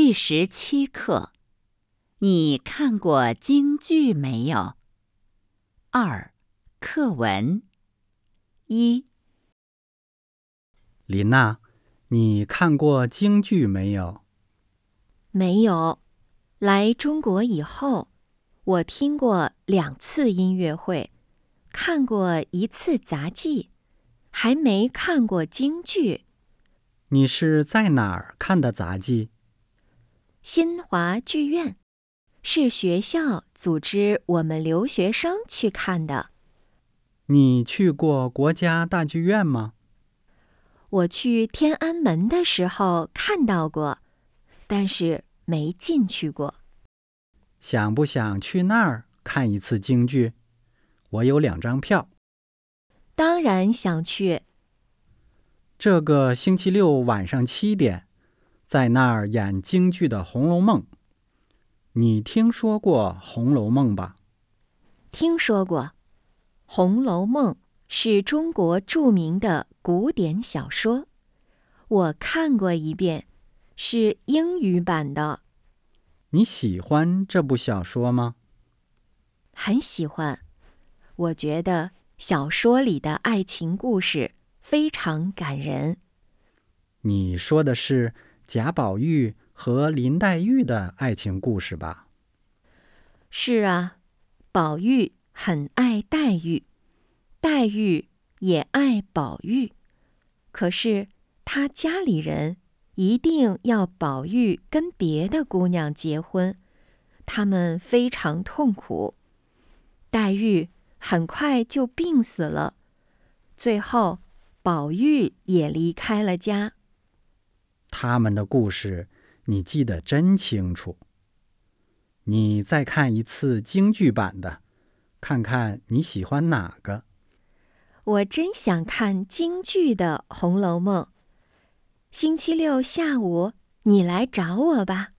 第17课，你看过京剧没有？2. 课文。1. 琳娜，你看过京剧没有？ 没有。来中国以后，我听过2次音乐会，看过1次杂技，还没看过京剧。 你是在哪儿看的杂技？ 新华剧院，是学校组织我们留学生去看的。 你去过国家大剧院吗？ 我去天安门的时候看到过，但是没进去过。 想不想去那儿看一次京剧？我有2张票。 当然想去。 这个星期六晚上7点，在那儿演京剧的《红楼梦》。你听说过《红楼梦》吧？ 听说过，《红楼梦》是中国著名的古典小说，我看过1遍，是英语版的。 你喜欢这部小说吗？ 很喜欢，我觉得小说里的爱情故事非常感人。 你说的是贾宝玉和林黛玉的爱情故事吧？ 是啊，宝玉很爱黛玉，黛玉也爱宝玉，可是他家里人一定要宝玉跟别的姑娘结婚，他们非常痛苦。黛玉很快就病死了，最后宝玉也离开了家。 他们的故事你记得真清楚。你再看一次京剧版的，看看你喜欢哪个。 我真想看京剧的《红楼梦》。星期六下午你来找我吧。